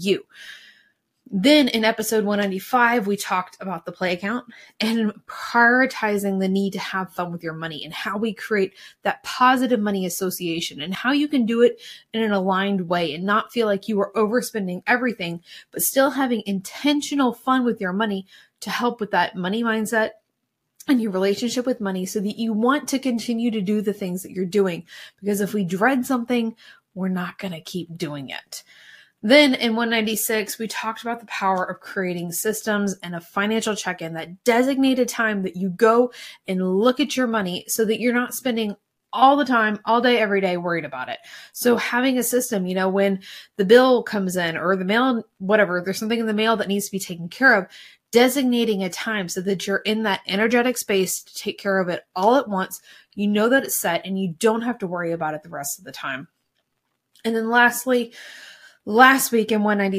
you. Then in episode 195, we talked about the play account and prioritizing the need to have fun with your money and how we create that positive money association and how you can do it in an aligned way and not feel like you are overspending everything, but still having intentional fun with your money to help with that money mindset and your relationship with money so that you want to continue to do the things that you're doing. Because if we dread something, we're not going to keep doing it. Then in 196, we talked about the power of creating systems and a financial check-in, that designated time that you go and look at your money so that you're not spending all the time, all day, every day worried about it. So having a system, when the bill comes in or the mail, whatever, there's something in the mail that needs to be taken care of, designating a time so that you're in that energetic space to take care of it all at once. You know that it's set and you don't have to worry about it the rest of the time. And then lastly, last week in 196,